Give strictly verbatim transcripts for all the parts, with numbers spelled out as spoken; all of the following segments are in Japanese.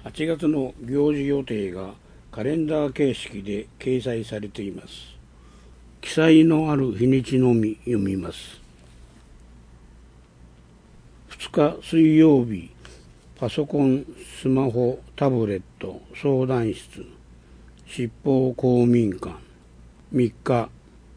はちがつの行事予定がカレンダー形式で掲載されています。記載のある日にちのみ読みます。ふつか水曜日、パソコン、スマホ、タブレット、相談室、執法公民館。みっか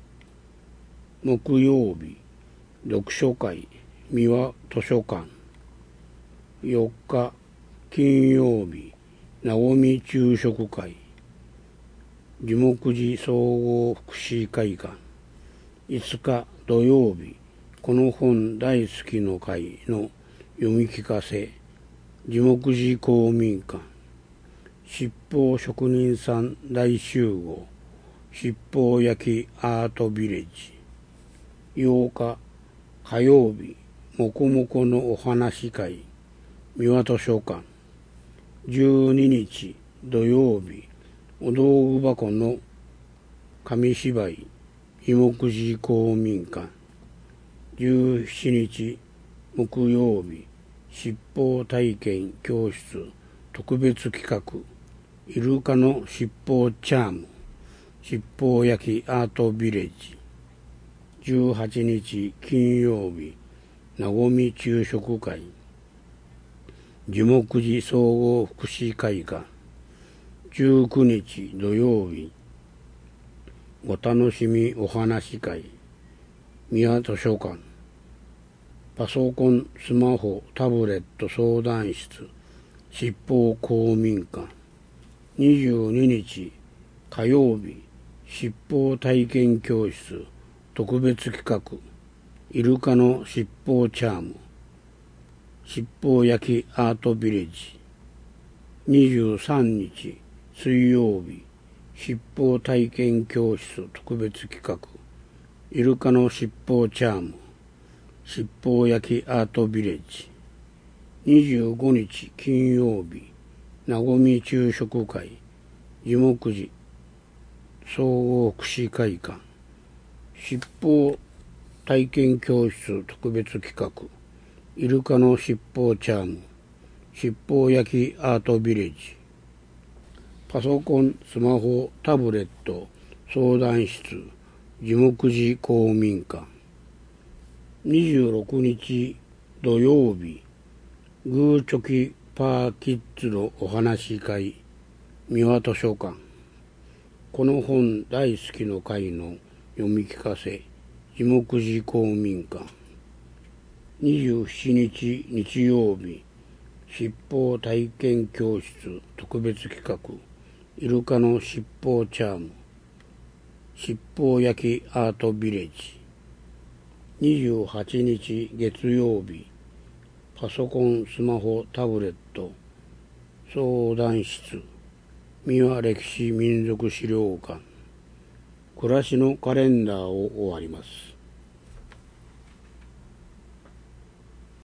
木曜日、読書会、三輪図書館。よっか金曜日、なごみ昼食会、樹木寺総合福祉会館。いつか土曜日、この本大好きの会の読み聞かせ、樹木寺公民館。七宝職人さん大集合、七宝焼きアートビレッジ。ようか火曜日、もこもこのお話会、三輪図書館。じゅうににち土曜日、お道具箱の紙芝居、樹木寺公民館。じゅうしちにち木曜日、七宝体験教室特別企画、イルカの七宝チャーム、七宝焼きアートビレッジ。じゅうはちにち金曜日、なごみ昼食会、樹木寺総合福祉会館。じゅうくにち土曜日、お楽しみお話会、三輪図書館。パソコン、スマホ、タブレット相談室、七宝公民館。にじゅうににち火曜日、七宝体験教室特別企画、イルカの七宝チャーム、七宝焼きアートビレッジ。にじゅうさんにち水曜日、七宝体験教室特別企画、イルカの七宝チャーム、七宝焼きアートビレッジ。にじゅうごにち金曜日、なごみ昼食会、樹木寺総合福祉会館。七宝体験教室特別企画、イルカの七宝チャーム、七宝焼きアートビレッジ。パソコン、スマホ、タブレット相談室、樹木寺公民館。にじゅうろくにち土曜日、グーチョキパーキッズのお話会、三輪図書館。この本大好きの会の読み聞かせ、樹木寺公民館。にじゅうしちにち日曜日、七宝体験教室特別企画、イルカの七宝チャーム、七宝焼きアートビレッジ。にじゅうはちにち月曜日、パソコン、スマホ、タブレット相談室、三輪歴史民族資料館。暮らしのカレンダーを終わります。